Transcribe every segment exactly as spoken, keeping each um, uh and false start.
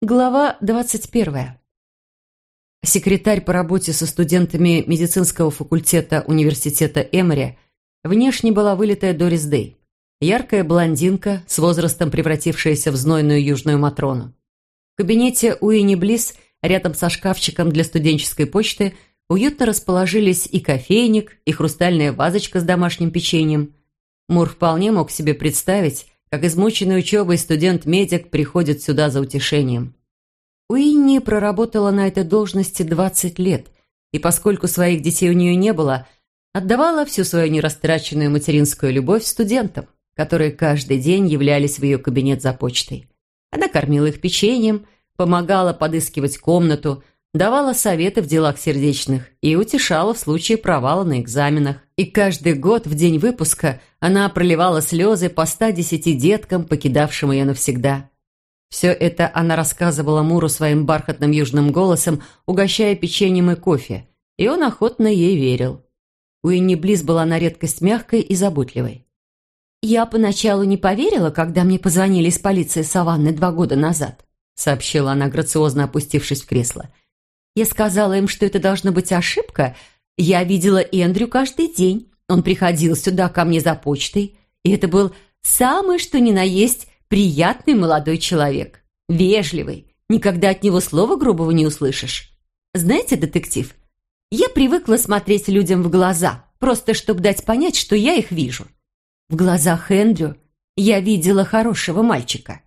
Глава двадцать первая. Секретарь по работе со студентами медицинского факультета университета Эмори внешне была вылитая Дорис Дэй. Яркая блондинка, с возрастом превратившаяся в знойную южную Матрону. В кабинете Уинни Блисс, рядом со шкафчиком для студенческой почты, уютно расположились и кофейник, и хрустальная вазочка с домашним печеньем. Мур вполне мог себе представить, как измученный учебой студент-медик приходит сюда за утешением. Уинни проработала на этой должности двадцать лет, и поскольку своих детей у нее не было, отдавала всю свою нерастраченную материнскую любовь студентам, которые каждый день являлись в ее кабинет за почтой. Она кормила их печеньем, помогала подыскивать комнату, давала советы в делах сердечных и утешала в случае провала на экзаменах. И каждый год в день выпуска она проливала слезы по ста десяти деткам, покидавшим ее навсегда. Все это она рассказывала Муру своим бархатным южным голосом, угощая печеньем и кофе, и он охотно ей верил. Уинни Блисс была на редкость мягкой и заботливой. «Я поначалу не поверила, когда мне позвонили из полиции Саванны два года назад», сообщила она, грациозно опустившись в кресло. «Я сказала им, что это должна быть ошибка. Я видела Эндрю каждый день. Он приходил сюда ко мне за почтой, и это был самый что ни на есть приятный молодой человек. Вежливый. Никогда от него слова грубого не услышишь. Знаете, детектив, я привыкла смотреть людям в глаза, просто чтобы дать понять, что я их вижу. В глазах Эндрю я видела хорошего мальчика».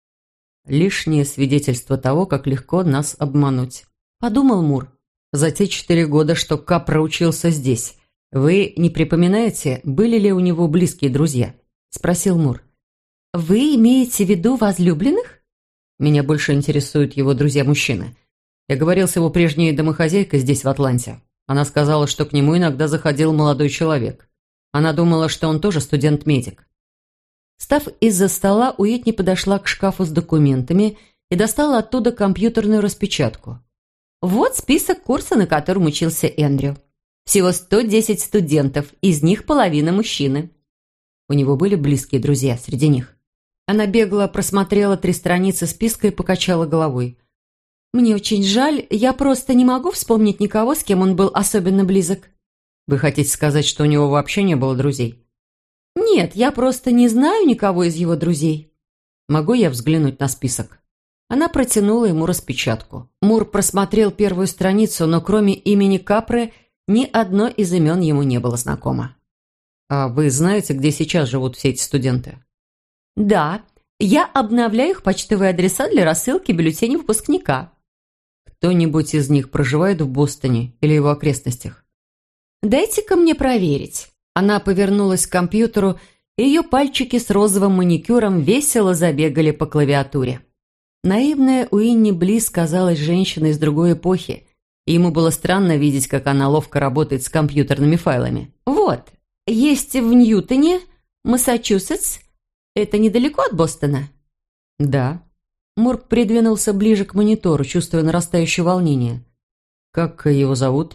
«Лишнее свидетельство того, как легко нас обмануть», – подумал Мур. «За те четыре года, что Капра учился здесь, вы не припоминаете, были ли у него близкие друзья?» – спросил Мур. «Вы имеете в виду возлюбленных?» «Меня больше интересуют его друзья-мужчины. Я говорил с его прежней домохозяйкой здесь, в Атланте. Она сказала, что к нему иногда заходил молодой человек. Она думала, что он тоже студент-медик». Встав из-за стола, Уитни подошла к шкафу с документами и достала оттуда компьютерную распечатку. «Вот список курса, на котором учился Эндрю. Всего сто десять студентов, из них половина мужчины». У него были близкие друзья среди них. Она бегло просмотрела три страницы списка и покачала головой. «Мне очень жаль, я просто не могу вспомнить никого, с кем он был особенно близок». «Вы хотите сказать, что у него вообще не было друзей?» «Нет, я просто не знаю никого из его друзей». «Могу я взглянуть на список?» Она протянула ему распечатку. Мур просмотрел первую страницу, но кроме имени Капры ни одно из имен ему не было знакомо. «А вы знаете, где сейчас живут все эти студенты?» «Да, я обновляю их почтовые адреса для рассылки бюллетеней выпускника». «Кто-нибудь из них проживает в Бостоне или его окрестностях?» «Дайте-ка мне проверить». Она повернулась к компьютеру, и ее пальчики с розовым маникюром весело забегали по клавиатуре. Наивная Уинни Блисс казалась женщиной из другой эпохи, и ему было странно видеть, как она ловко работает с компьютерными файлами. «Вот, есть в Ньютоне, Массачусетс. Это недалеко от Бостона?» «Да». Мур придвинулся ближе к монитору, чувствуя нарастающее волнение. «Как его зовут?»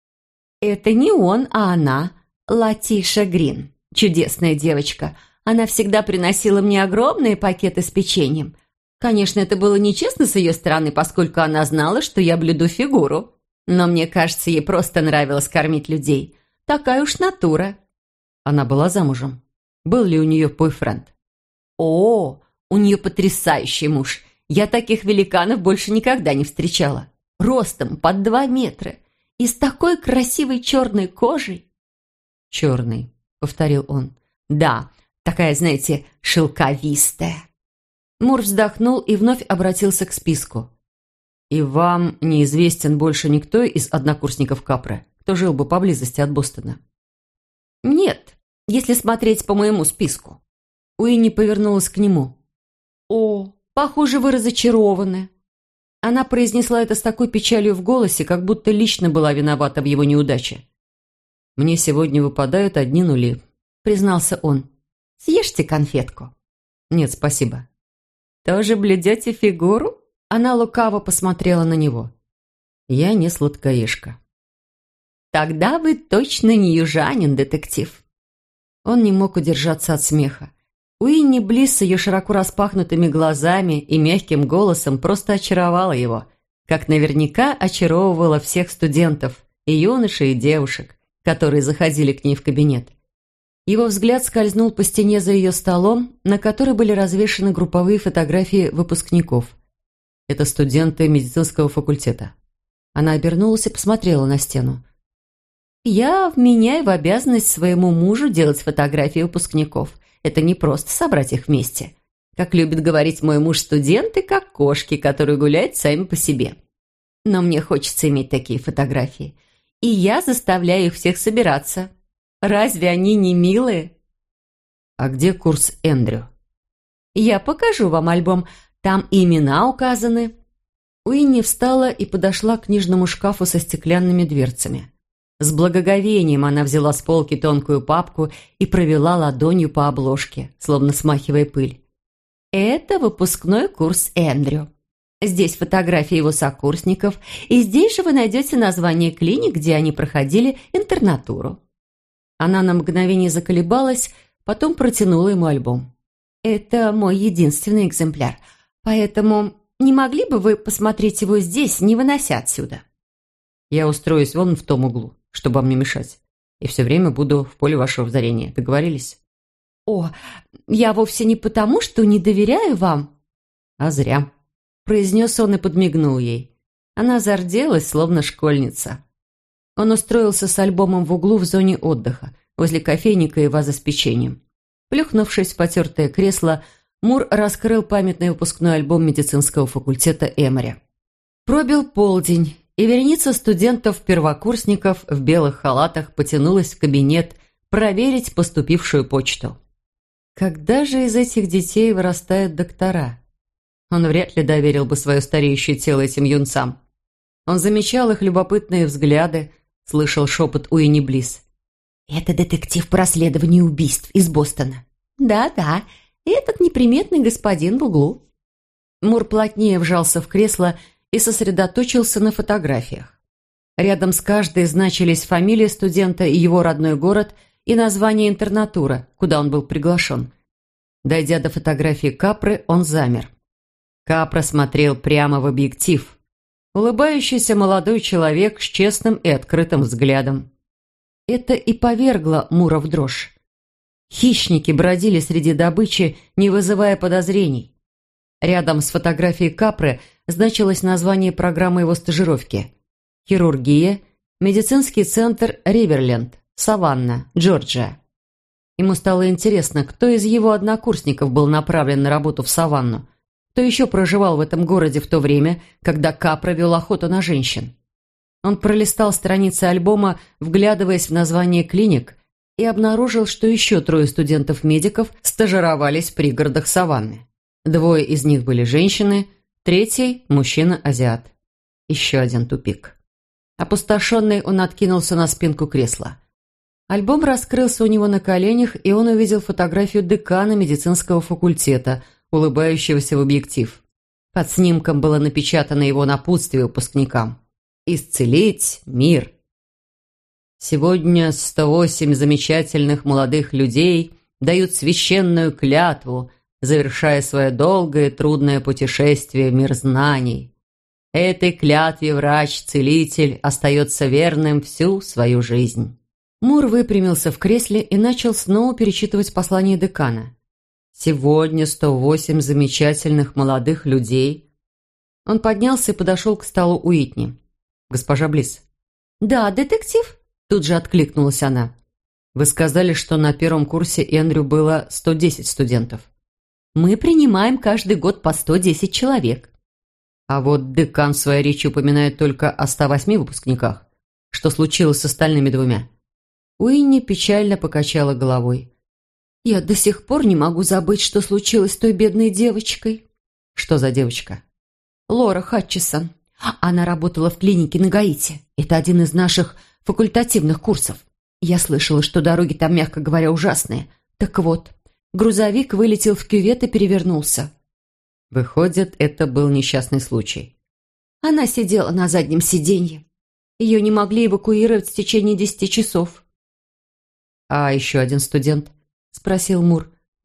«Это не он, а она. Латиша Грин. Чудесная девочка. Она всегда приносила мне огромные пакеты с печеньем. Конечно, это было нечестно с ее стороны, поскольку она знала, что я блюду фигуру. Но мне кажется, ей просто нравилось кормить людей. Такая уж натура». Она была замужем? Был ли у нее бойфренд? «О, у нее потрясающий муж. Я таких великанов больше никогда не встречала. Ростом под два метра и с такой красивой черной кожей». «Черный», — повторил он. «Да, такая, знаете, шелковистая». Мур вздохнул и вновь обратился к списку. «И вам неизвестен больше никто из однокурсников Капры, кто жил бы поблизости от Бостона?» «Нет, если смотреть по моему списку». Уинни повернулась к нему. «О, похоже, вы разочарованы». Она произнесла это с такой печалью в голосе, как будто лично была виновата в его неудаче. «Мне сегодня выпадают одни нули», — признался он. «Съешьте конфетку». «Нет, спасибо». «Тоже блюдете фигуру?» Она лукаво посмотрела на него. «Я не сладкоежка». «Тогда вы точно не южанин, детектив». Он не мог удержаться от смеха. Уинни Блисс с ее широко распахнутыми глазами и мягким голосом просто очаровала его, как наверняка очаровывала всех студентов, и юношей, и девушек, которые заходили к ней в кабинет. Его взгляд скользнул по стене за ее столом, на которой были развешаны групповые фотографии выпускников. Это студенты медицинского факультета. Она обернулась и посмотрела на стену. «Я вменяю в обязанность своему мужу делать фотографии выпускников. Это не просто собрать их вместе. Как любит говорить мой муж, студенты как кошки, которые гуляют сами по себе. Но мне хочется иметь такие фотографии. И я заставляю их всех собираться. Разве они не милые?» «А где курс Эндрю?» «Я покажу вам альбом. Там и имена указаны». Уинни встала и подошла к книжному шкафу со стеклянными дверцами. С благоговением она взяла с полки тонкую папку и провела ладонью по обложке, словно смахивая пыль. «Это выпускной курс Эндрю. Здесь фотографии его сокурсников, и здесь же вы найдете название клиник, где они проходили интернатуру». Она на мгновение заколебалась, потом протянула ему альбом. «Это мой единственный экземпляр, поэтому не могли бы вы посмотреть его здесь, не вынося отсюда?» «Я устроюсь вон в том углу, чтобы вам не мешать, и все время буду в поле вашего зрения. Договорились?» «О, я вовсе не потому, что не доверяю вам». «А зря», – произнес он и подмигнул ей. Она зарделась, словно школьница. Он устроился с альбомом в углу в зоне отдыха, возле кофейника и вазы с печеньем. Плюхнувшись в потертое кресло, Мур раскрыл памятный выпускной альбом медицинского факультета Эмори. Пробил полдень, и вереница студентов-первокурсников в белых халатах потянулась в кабинет проверить поступившую почту. Когда же из этих детей вырастают доктора? Он вряд ли доверил бы свое стареющее тело этим юнцам. Он замечал их любопытные взгляды, слышал шепот Уинни Блисс. «Это детектив по расследованию убийств из Бостона». «Да-да, этот неприметный господин в углу». Мур плотнее вжался в кресло и сосредоточился на фотографиях. Рядом с каждой значились фамилия студента и его родной город и название интернатуры, куда он был приглашен. Дойдя до фотографии Капры, он замер. Капра смотрел прямо в объектив. Улыбающийся молодой человек с честным и открытым взглядом. Это и повергло Мура в дрожь. Хищники бродили среди добычи, не вызывая подозрений. Рядом с фотографией Капры значилось название программы его стажировки. Хирургия, медицинский центр Риверленд, Саванна, Джорджия. Ему стало интересно, кто из его однокурсников был направлен на работу в Саванну, кто еще проживал в этом городе в то время, когда Капра вел охоту на женщин. Он пролистал страницы альбома, вглядываясь в название клиник, и обнаружил, что еще трое студентов-медиков стажировались в пригородах Саванны. Двое из них были женщины, третий – мужчина-азиат. Еще один тупик. Опустошенный, он откинулся на спинку кресла. Альбом раскрылся у него на коленях, и он увидел фотографию декана медицинского факультета, улыбающегося в объектив. Под снимком было напечатано его напутствие выпускникам. «Исцелить мир». Сегодня сто восемь замечательных молодых людей дают священную клятву, завершая свое долгое и трудное путешествие в мир знаний. Этой клятве врач-целитель остается верным всю свою жизнь. Мур выпрямился в кресле и начал снова перечитывать послание декана. Сегодня сто восемь замечательных молодых людей. Он поднялся и подошел к столу Уитни. «Госпожа Блисс». «Да, детектив?» Тут же откликнулась она. «Вы сказали, что на первом курсе Эндрю было сто десять студентов». «Мы принимаем каждый год по сто десять человек». «А вот декан в своей речи упоминает только о ста восьми выпускниках. Что случилось с остальными двумя?» Уинни печально покачала головой. «Я до сих пор не могу забыть, что случилось с той бедной девочкой». «Что за девочка?» «Лора Хатчисон. Она работала в клинике на Гаити. Это один из наших факультативных курсов. Я слышала, что дороги там, мягко говоря, ужасные. Так вот, грузовик вылетел в кювет и перевернулся». «Выходит, это был несчастный случай». «Она сидела на заднем сиденье. Ее не могли эвакуировать в течение десяти часов». «А еще один студент?» – спросил Мур.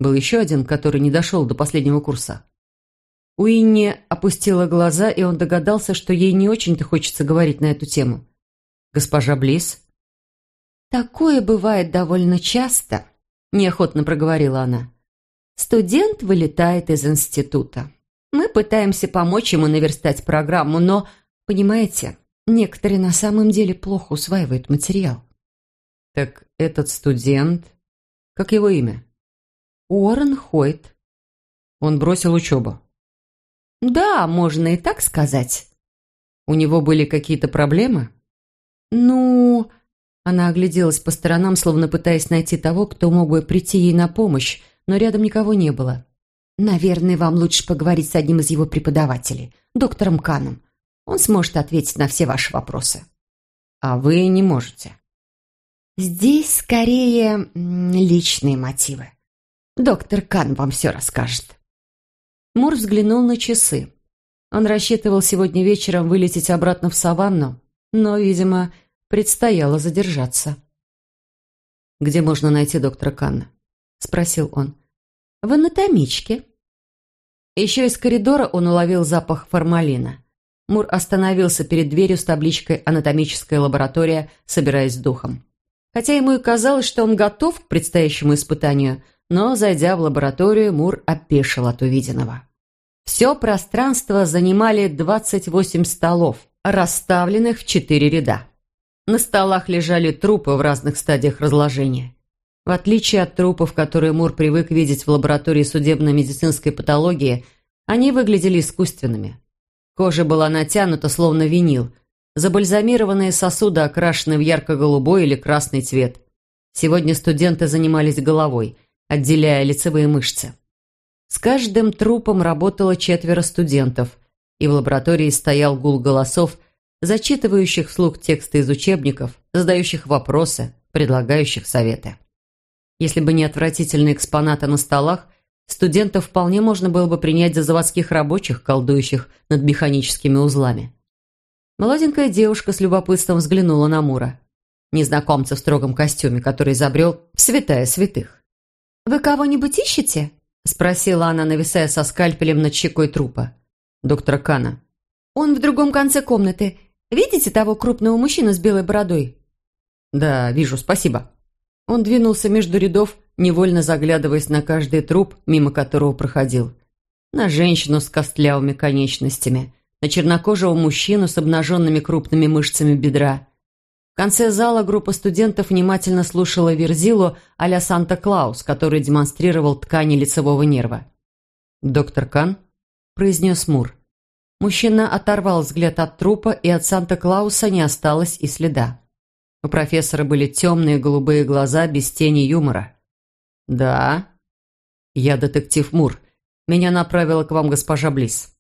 Был еще один, который не дошел до последнего курса. Уинни опустила глаза, и он догадался, что ей не очень-то хочется говорить на эту тему. «Госпожа Близ?» «Такое бывает довольно часто», – неохотно проговорила она. «Студент вылетает из института. Мы пытаемся помочь ему наверстать программу, но, понимаете, некоторые на самом деле плохо усваивают материал». «Так этот студент... Как его имя?» «Уоррен Хойт». «Он бросил учебу?» «Да, можно и так сказать». «У него были какие-то проблемы?» «Ну...» Она огляделась по сторонам, словно пытаясь найти того, кто мог бы прийти ей на помощь, но рядом никого не было. «Наверное, вам лучше поговорить с одним из его преподавателей, доктором Каном. Он сможет ответить на все ваши вопросы». «А вы не можете?» «Здесь скорее личные мотивы. Доктор Кан вам все расскажет». Мур взглянул на часы. Он рассчитывал сегодня вечером вылететь обратно в саванну, но, видимо, предстояло задержаться. «Где можно найти доктора Канна?» – спросил он. «В анатомичке». Еще из коридора он уловил запах формалина. Мур остановился перед дверью с табличкой «Анатомическая лаборатория», собираясь с духом. Хотя ему и казалось, что он готов к предстоящему испытанию, но, зайдя в лабораторию, Мур опешил от увиденного. Все пространство занимали двадцать восемь столов, расставленных в четыре ряда. На столах лежали трупы в разных стадиях разложения. В отличие от трупов, которые Мур привык видеть в лаборатории судебно-медицинской патологии, они выглядели искусственными. Кожа была натянута, словно винил. Забальзамированные сосуды окрашены в ярко-голубой или красный цвет. Сегодня студенты занимались головой, отделяя лицевые мышцы. С каждым трупом работало четверо студентов, и в лаборатории стоял гул голосов, зачитывающих вслух тексты из учебников, задающих вопросы, предлагающих советы. Если бы не отвратительные экспонаты на столах, студентов вполне можно было бы принять за заводских рабочих, колдующих над механическими узлами. Молоденькая девушка с любопытством взглянула на Мура, незнакомца в строгом костюме, который изобрел в святая святых. «Вы кого-нибудь ищете?» – спросила она, нависая со скальпелем над щекой трупа. «Доктора Кана». «Он в другом конце комнаты. Видите того крупного мужчину с белой бородой?» «Да, вижу, спасибо». Он двинулся между рядов, невольно заглядываясь на каждый труп, мимо которого проходил. На женщину с костлявыми конечностями, на чернокожего мужчину с обнаженными крупными мышцами бедра. В конце зала группа студентов внимательно слушала Верзилу а-ля Санта-Клаус, который демонстрировал ткани лицевого нерва. «Доктор Кан?» – произнес Мур. Мужчина оторвал взгляд от трупа, и от Санта-Клауса не осталось и следа. У профессора были темные голубые глаза без тени юмора. «Да?» «Я детектив Мур. Меня направила к вам госпожа Близ».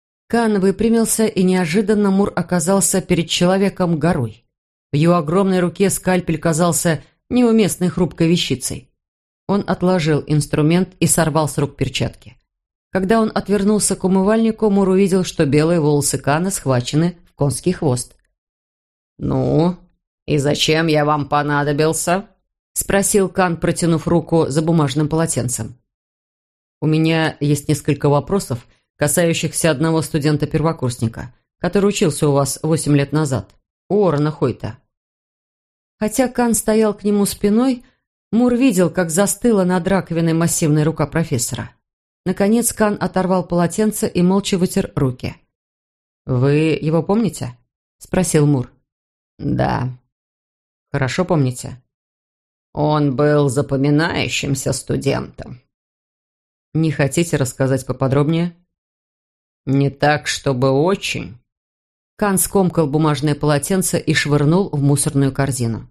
Кан выпрямился, и неожиданно Мур оказался перед человеком-горой. В его огромной руке скальпель казался неуместной хрупкой вещицей. Он отложил инструмент и сорвал с рук перчатки. Когда он отвернулся к умывальнику, Мур увидел, что белые волосы Кана схвачены в конский хвост. «Ну, и зачем я вам понадобился?» – спросил Кан, протянув руку за бумажным полотенцем. «У меня есть несколько вопросов, касающихся одного студента-первокурсника, который учился у вас восемь лет назад, Уоррена Хойта». Хотя Кан стоял к нему спиной, Мур видел, как застыла над раковиной массивная рука профессора. Наконец Кан оторвал полотенце и молча вытер руки. «Вы его помните?» – спросил Мур. «Да». «Хорошо помните?» «Он был запоминающимся студентом». «Не хотите рассказать поподробнее?» «Не так, чтобы очень». Кан скомкал бумажное полотенце и швырнул в мусорную корзину.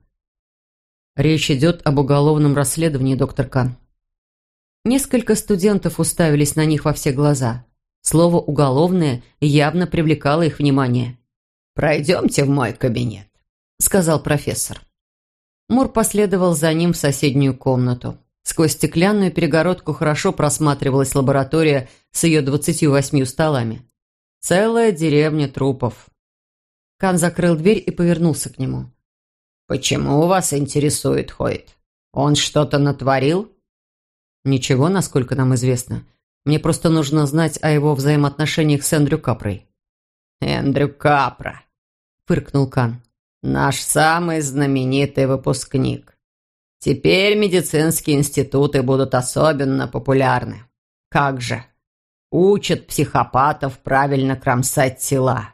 «Речь идет об уголовном расследовании, доктор Кан». Несколько студентов уставились на них во все глаза. Слово «уголовное» явно привлекало их внимание. «Пройдемте в мой кабинет», — сказал профессор. Мур последовал за ним в соседнюю комнату. Сквозь стеклянную перегородку хорошо просматривалась лаборатория с ее двадцатью восьмью столами. Целая деревня трупов. Кан закрыл дверь и повернулся к нему. «Почему вас интересует Хойт? Он что-то натворил?» Ничего, насколько нам известно. Мне просто нужно знать о его взаимоотношениях с Эндрю Капрой. «Эндрю Капра», — фыркнул Кан. «Наш самый знаменитый выпускник. Теперь медицинские институты будут особенно популярны. Как же? Учат психопатов правильно кромсать тела».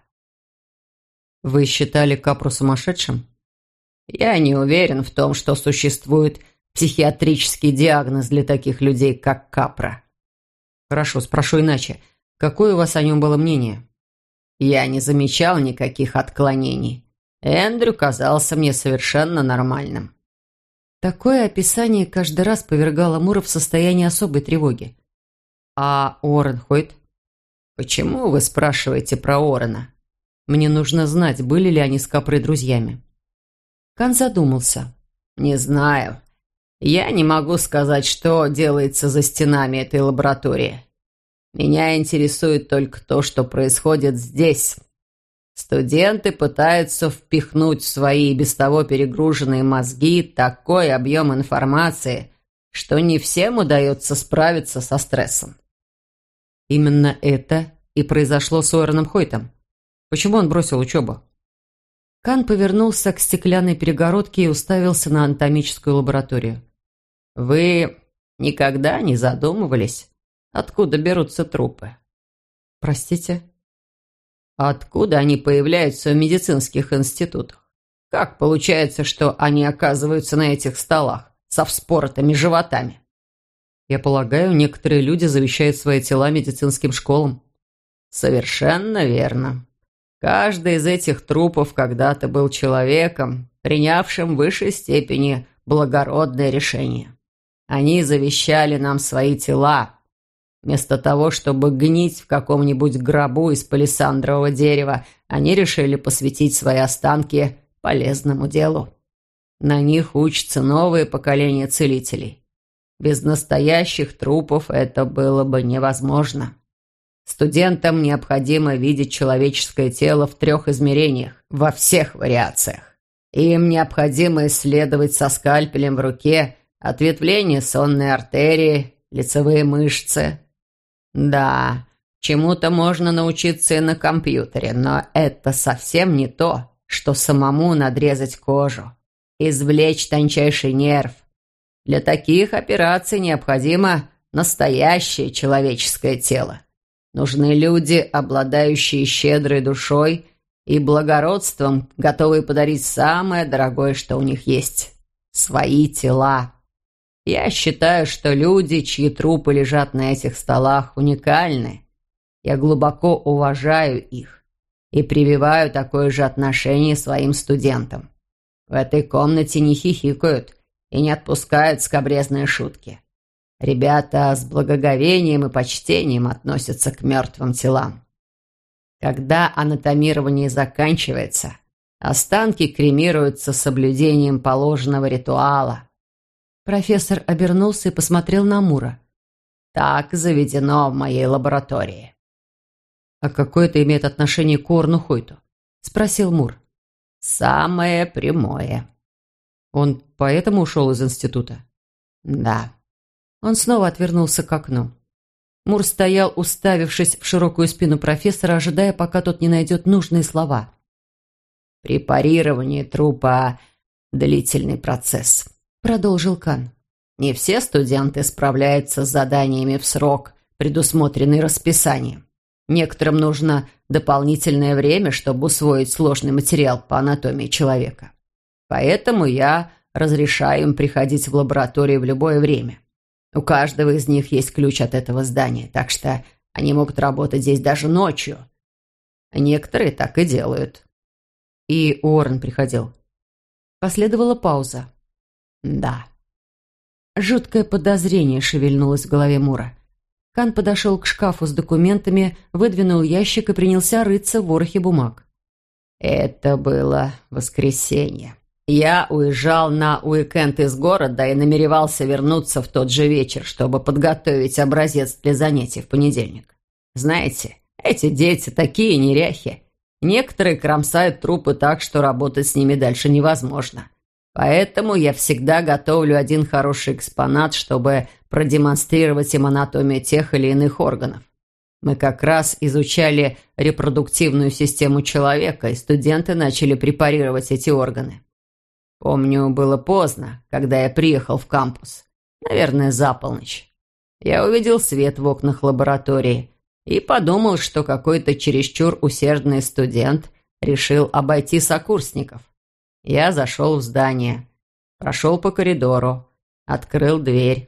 «Вы считали Капру сумасшедшим?» «Я не уверен в том, что существует психиатрический диагноз для таких людей, как Капра». «Хорошо, спрошу иначе. Какое у вас о нем было мнение?» «Я не замечал никаких отклонений. Эндрю казался мне совершенно нормальным». Такое описание каждый раз повергало Мура в состояние особой тревоги. «А Уоррен Хойт?» «Почему вы спрашиваете про Уоррена?» «Мне нужно знать, были ли они с Капрой друзьями». Кан задумался. «Не знаю. Я не могу сказать, что делается за стенами этой лаборатории. Меня интересует только то, что происходит здесь. Студенты пытаются впихнуть в свои и без того перегруженные мозги такой объем информации, что не всем удается справиться со стрессом». «Именно это и произошло с Уорреном Хойтом. Почему он бросил учебу?» Кан повернулся к стеклянной перегородке и уставился на анатомическую лабораторию. «Вы никогда не задумывались, откуда берутся трупы?» «Простите?» «Откуда они появляются в медицинских институтах? Как получается, что они оказываются на этих столах со вспоротыми животами?» «Я полагаю, некоторые люди завещают свои тела медицинским школам». «Совершенно верно. Каждый из этих трупов когда-то был человеком, принявшим в высшей степени благородное решение. Они завещали нам свои тела. Вместо того, чтобы гнить в каком-нибудь гробу из палисандрового дерева, они решили посвятить свои останки полезному делу. На них учатся новые поколения целителей. Без настоящих трупов это было бы невозможно. Студентам необходимо видеть человеческое тело в трех измерениях, во всех вариациях. Им необходимо исследовать со скальпелем в руке ответвление сонной артерии, лицевые мышцы. Да, чему-то можно научиться и на компьютере, но это совсем не то, что самому надрезать кожу, извлечь тончайший нерв. Для таких операций необходимо настоящее человеческое тело. Нужны люди, обладающие щедрой душой и благородством, готовые подарить самое дорогое, что у них есть – свои тела. Я считаю, что люди, чьи трупы лежат на этих столах, уникальны. Я глубоко уважаю их и прививаю такое же отношение своим студентам. В этой комнате не хихикают и не отпускают скабрезные шутки. Ребята с благоговением и почтением относятся к мертвым телам. Когда анатомирование заканчивается, останки кремируются с соблюдением положенного ритуала. Профессор обернулся и посмотрел на Мура. Так заведено в моей лаборатории. «А какое это имеет отношение к Уоррену Хойту?» – спросил Мур. «Самое прямое». «Он поэтому ушел из института?» «Да». Он снова отвернулся к окну. Мур стоял, уставившись в широкую спину профессора, ожидая, пока тот не найдет нужные слова. «Препарирование трупа – длительный процесс», – продолжил Кан. «Не все студенты справляются с заданиями в срок, предусмотренный расписанием. Некоторым нужно дополнительное время, чтобы усвоить сложный материал по анатомии человека. Поэтому я разрешаю им приходить в лабораторию в любое время. У каждого из них есть ключ от этого здания, так что они могут работать здесь даже ночью. Некоторые так и делают». «И Уоррен приходил?» Последовала пауза. «Да». Жуткое подозрение шевельнулось в голове Мура. Кан подошел к шкафу с документами, выдвинул ящик и принялся рыться в ворохе бумаг. «Это было воскресенье. Я уезжал на уикенд из города и намеревался вернуться в тот же вечер, чтобы подготовить образец для занятий в понедельник. Знаете, эти дети такие неряхи. Некоторые кромсают трупы так, что работать с ними дальше невозможно. Поэтому я всегда готовлю один хороший экспонат, чтобы продемонстрировать им анатомию тех или иных органов. Мы как раз изучали репродуктивную систему человека, и студенты начали препарировать эти органы. Помню, было поздно, когда я приехал в кампус. Наверное, за полночь. Я увидел свет в окнах лаборатории и подумал, что какой-то чересчур усердный студент решил обойти сокурсников. Я зашел в здание, прошел по коридору, открыл дверь.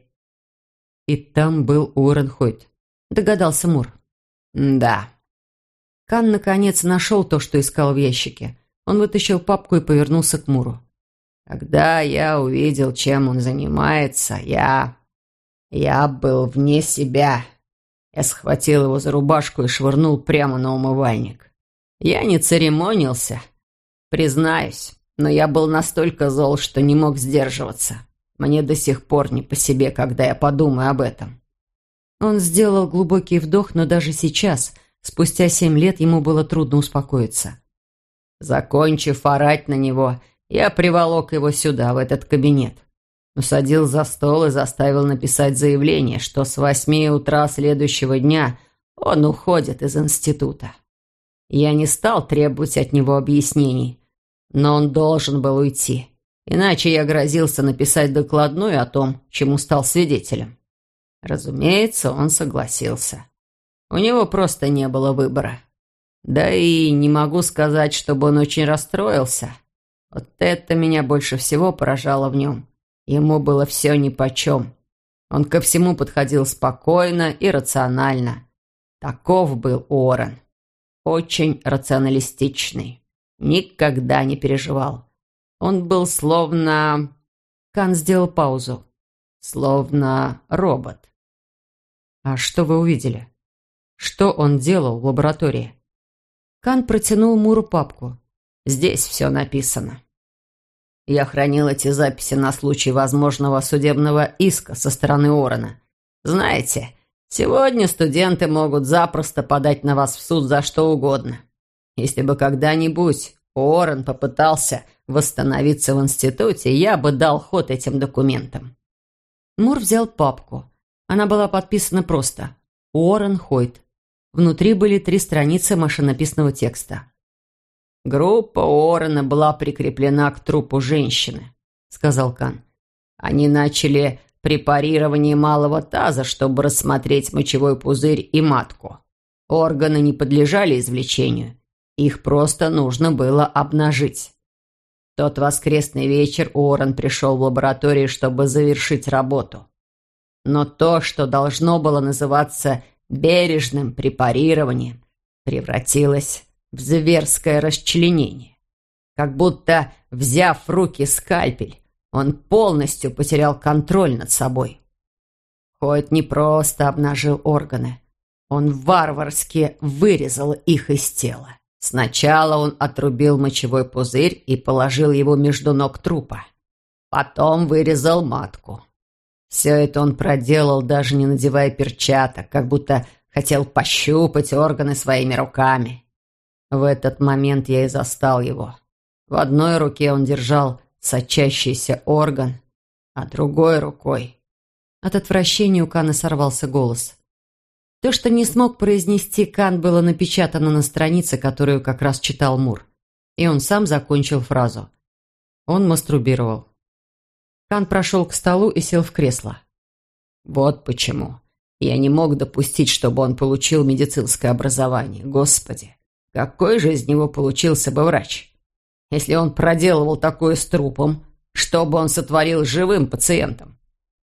И там был Уоррен Хойт, догадался Мур. Да. Кан, наконец, нашел то, что искал в ящике. Он вытащил папку и повернулся к Муру. Когда я увидел, чем он занимается, я... я был вне себя. Я схватил его за рубашку и швырнул прямо на умывальник. Я не церемонился, признаюсь, но я был настолько зол, что не мог сдерживаться. Мне до сих пор не по себе, когда я подумаю об этом. Он сделал глубокий вдох, но даже сейчас, спустя семь лет, ему было трудно успокоиться. Закончив орать на него, я приволок его сюда, в этот кабинет. Усадил за стол и заставил написать заявление, что с восьми утра следующего дня он уходит из института. Я не стал требовать от него объяснений, но он должен был уйти. Иначе я грозился написать докладную о том, чему стал свидетелем. Разумеется, он согласился. У него просто не было выбора. Да и не могу сказать, чтобы он очень расстроился. Вот это меня больше всего поражало в нем. Ему было все нипочем. Он ко всему подходил спокойно и рационально. Таков был Уоррен. Очень рационалистичный. Никогда не переживал. Он был словно... Кан сделал паузу. Словно робот. А что вы увидели? Что он делал в лаборатории? Кан протянул Муру папку. Здесь все написано. Я хранил эти записи на случай возможного судебного иска со стороны Уоррена. Знаете, сегодня студенты могут запросто подать на вас в суд за что угодно. Если бы когда-нибудь Уоррен попытался восстановиться в институте, я бы дал ход этим документам. Мур взял папку. Она была подписана просто «Уоррен Хойт». Внутри были три страницы машинописного текста. «Группа Уоррена была прикреплена к трупу женщины», — сказал Кан. «Они начали препарирование малого таза, чтобы рассмотреть мочевой пузырь и матку. Органы не подлежали извлечению. Их просто нужно было обнажить. В тот воскресный вечер Уоррен пришел в лабораторию, чтобы завершить работу. Но то, что должно было называться бережным препарированием, превратилось в зверское расчленение. Как будто, взяв в руки скальпель, он полностью потерял контроль над собой. Хойт не просто обнажил органы, он варварски вырезал их из тела. Сначала он отрубил мочевой пузырь и положил его между ног трупа. Потом вырезал матку. Все это он проделал, даже не надевая перчаток, как будто хотел пощупать органы своими руками. В этот момент я и застал его. В одной руке он держал сочащийся орган, а другой рукой... От отвращения у Кана сорвался голос. То, что не смог произнести Кан, было напечатано на странице, которую как раз читал Мур. И он сам закончил фразу. Он мастурбировал. Кан прошел к столу и сел в кресло. Вот почему. Я не мог допустить, чтобы он получил медицинское образование. Господи, какой же из него получился бы врач? Если он проделывал такое с трупом, что бы он сотворил с живым пациентом?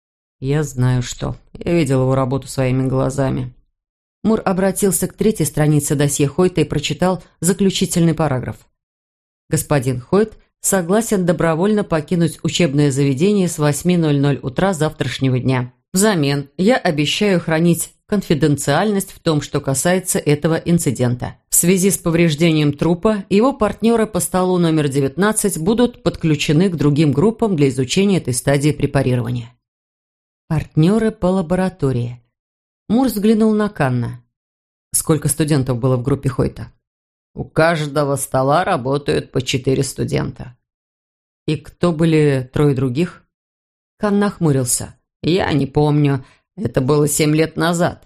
Я знаю, что. Я видел его работу своими глазами. Мур обратился к третьей странице досье Хойта и прочитал заключительный параграф. Господин Хойт согласен добровольно покинуть учебное заведение с восьми ноль-ноль утра завтрашнего дня. Взамен я обещаю хранить конфиденциальность в том, что касается этого инцидента. В связи с повреждением трупа его партнеры по столу номер девятнадцать будут подключены к другим группам для изучения этой стадии препарирования. Партнеры по лаборатории. Мур взглянул на Канна. Сколько студентов было в группе Хойта? У каждого стола работают по четыре студента. И кто были трое других? Кан нахмурился. Я не помню. Это было семь лет назад.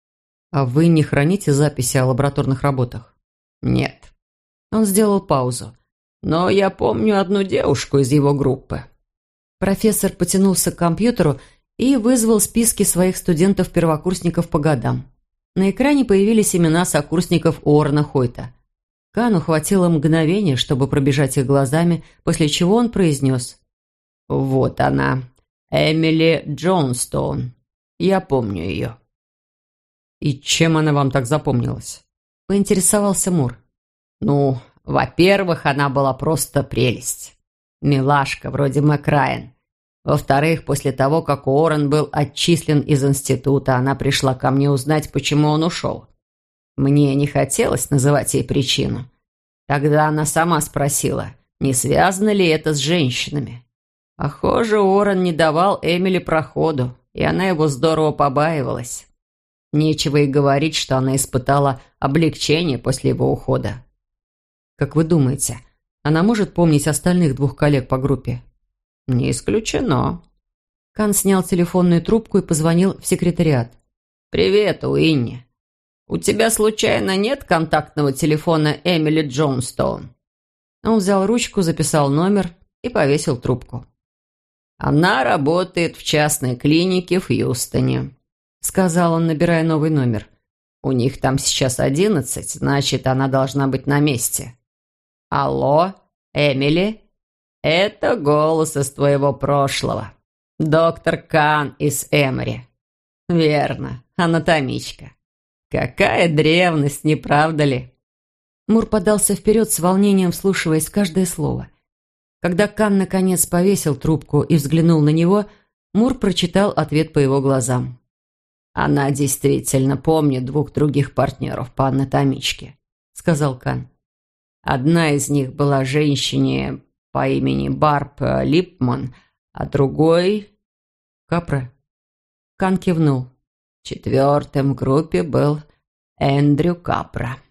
А вы не храните записи о лабораторных работах? Нет. Он сделал паузу. Но я помню одну девушку из его группы. Профессор потянулся к компьютеру и вызвал списки своих студентов-первокурсников по годам. На экране появились имена сокурсников Уоррена Хойта. Кану хватило мгновения, чтобы пробежать их глазами, после чего он произнес: «Вот она, Эмили Джонстоун. Я помню ее». «И чем она вам так запомнилась?» – поинтересовался Мур. «Ну, во-первых, она была просто прелесть. Милашка, вроде Мэк Райан. Во-вторых, после того, как Уоррен был отчислен из института, она пришла ко мне узнать, почему он ушел. Мне не хотелось называть ей причину. Тогда она сама спросила, не связано ли это с женщинами. Похоже, Уоррен не давал Эмили проходу, и она его здорово побаивалась. Нечего и говорить, что она испытала облегчение после его ухода». «Как вы думаете, она может помнить остальных двух коллег по группе?» «Не исключено». Кан снял телефонную трубку и позвонил в секретариат. «Привет, Уинни. У тебя, случайно, нет контактного телефона Эмили Джонстоун?» Он взял ручку, записал номер и повесил трубку. «Она работает в частной клинике в Хьюстоне», — сказал он, набирая новый номер. «У них там сейчас одиннадцать, значит, она должна быть на месте». «Алло, Эмили? Это голос из твоего прошлого. Доктор Кан из Эмори». «Верно, анатомичка. Какая древность, не правда ли?» Мур подался вперед с волнением, вслушиваясь в каждое слово. Когда Кан наконец повесил трубку и взглянул на него, Мур прочитал ответ по его глазам. «Она действительно помнит двух других партнеров по анатомичке», — сказал Кан. «Одна из них была женщине по имени Барб Липман, а другой...» «Капра?» Кан кивнул. «Четвертым в группе был Эндрю Капра».